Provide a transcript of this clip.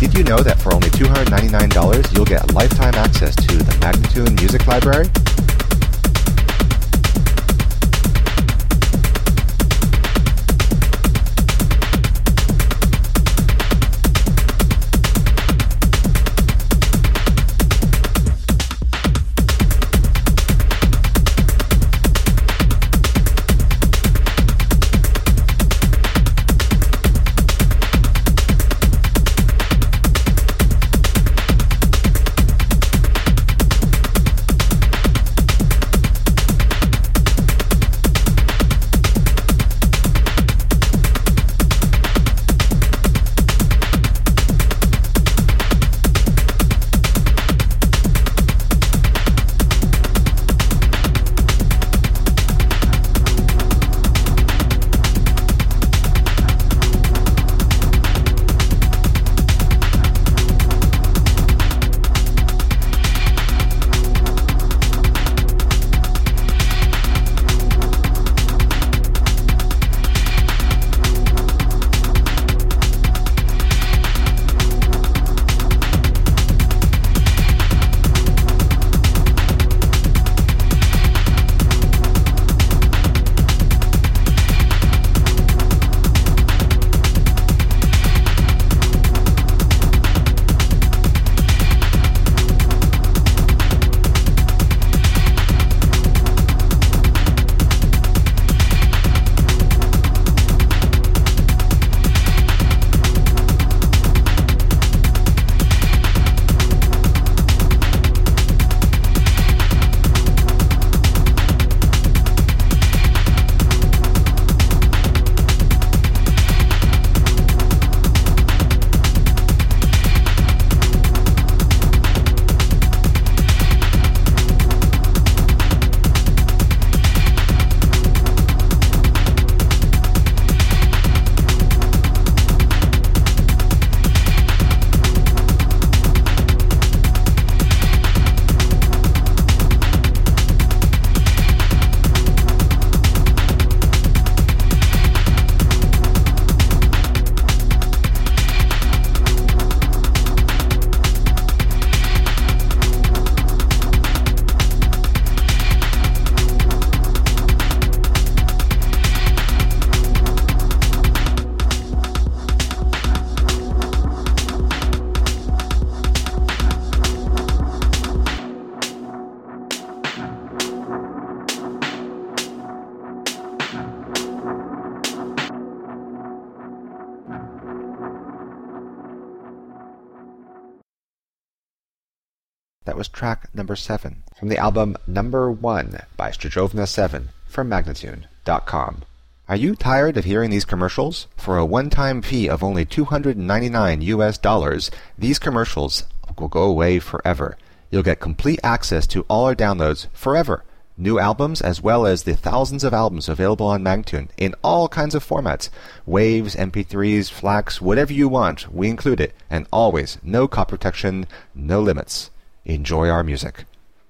Did you know that for only $299 you'll get lifetime access to the Magnatune Music Library? That was track number 7 from the album Number 1 by Stradovna 7 from Magnatune.com. Are you tired of hearing these commercials? For a one-time fee of only $299 these commercials will go away forever. You'll get complete access to all our downloads forever. New albums as well as the thousands of albums available on Magnatune in all kinds of formats. Waves, MP3s, FLACs, whatever you want, we include it. And always, no copy protection, no limits. Enjoy our music.